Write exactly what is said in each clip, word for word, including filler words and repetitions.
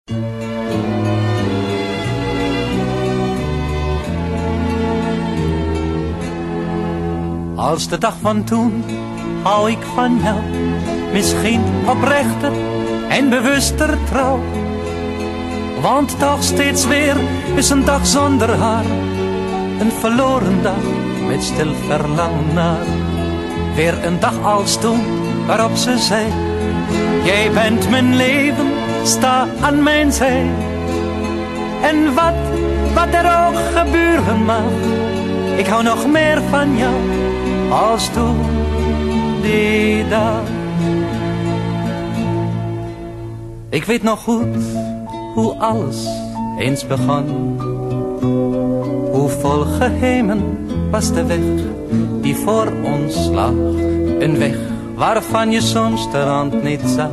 Als de dag van toen hou ik van jou, misschien oprechter en bewuster trouw. Want toch steeds weer is een dag zonder haar, een verloren dag met stil verlangen naar. Weer een dag als toen waarop ze zei, jij bent mijn leven, sta aan mijn zij. En wat, wat er ook gebeuren mag, ik hou nog meer van jou als toen die dag. Ik weet nog goed hoe alles eens begon, hoe vol geheimen was de weg die voor ons lag. Een weg waarvan je soms de rand niet zag.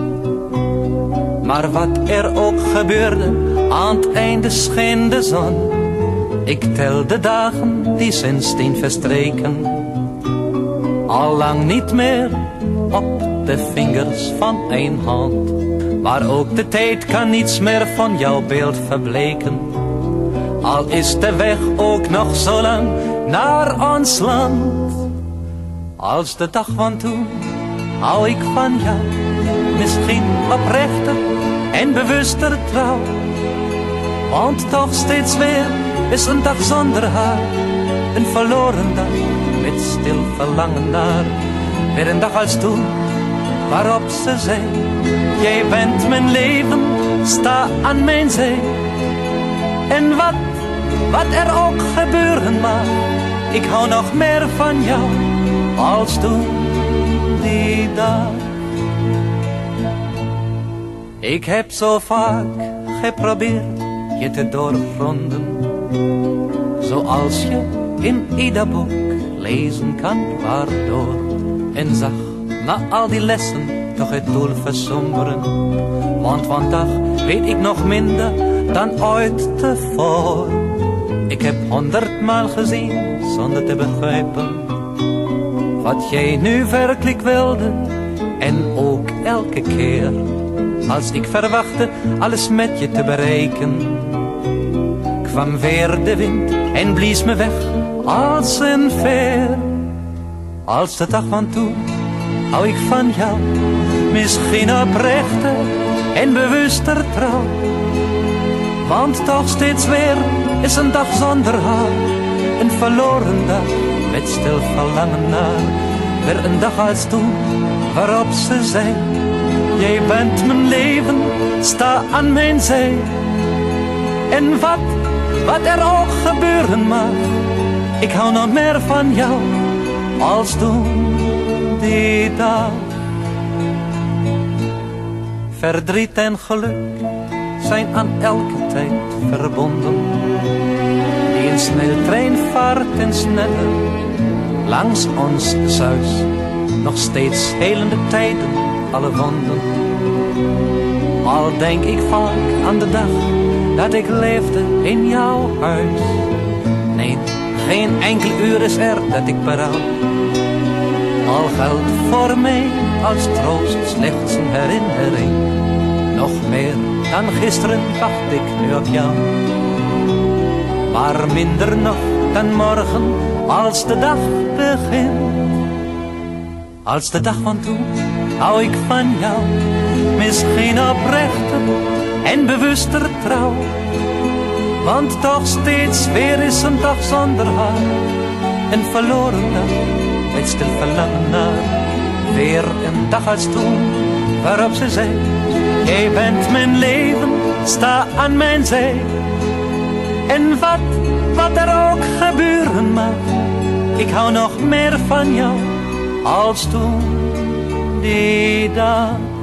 Maar wat er ook gebeurde, aan het einde scheen de zon. Ik tel de dagen die sindsdien verstreken, allang niet meer op de vingers van één hand. Maar ook de tijd kan niets meer van jouw beeld verbleken, al is de weg ook nog zo lang naar ons land. Als de dag van toen hou ik van jou, misschien oprechter en bewuster trouw. Want toch steeds weer is een dag zonder haar, een verloren dag met stil verlangen naar. Weer een dag als toen waarop ze zei, jij bent mijn leven, sta aan mijn zij. En wat, wat er ook gebeuren mag, ik hou nog meer van jou als toen die dag. Ik heb zo vaak geprobeerd je te doorgronden, zoals je in ieder boek lezen kan waardoor. En zag na al die lessen toch het doel versomberen, want vandaag weet ik nog minder dan ooit tevoren. Ik heb honderdmaal gezien zonder te begrijpen wat jij nu werkelijk wilde. En ook elke keer als ik verwachtte alles met je te bereiken, kwam weer de wind en blies me weg als een veer. Als de dag van toen hou ik van jou, misschien oprechter en bewuster trouw. Want toch steeds weer is een dag zonder haar, een verloren dag met stil verlangen naar. Weer een dag als toen waarop ze zei, jij bent mijn leven, sta aan mijn zij. En wat, wat er ook gebeuren mag, ik hou nog meer van jou als toen die dag. Verdriet en geluk zijn aan elke tijd verbonden, die een sneltrein vaart en sneller langs ons zuis. Nog steeds helende tijden, alle wonden. Al denk ik vaak aan de dag dat ik leefde in jouw huis. Nee, geen enkel uur is er dat ik berouw. Al geldt voor mij als troost slechts een herinnering. Nog meer dan gisteren wacht ik nu op jou. Maar minder nog dan morgen als de dag begint. Als de dag van toen hou ik van jou, misschien oprechter en bewuster trouw. Want toch steeds weer is een dag zonder haar, een verloren dag met stil verlangen naar. Weer een dag als toen waarop ze zei, jij bent mijn leven, sta aan mijn zij. En wat, wat er ook gebeuren mag, ik hou nog meer van jou als toen die dag.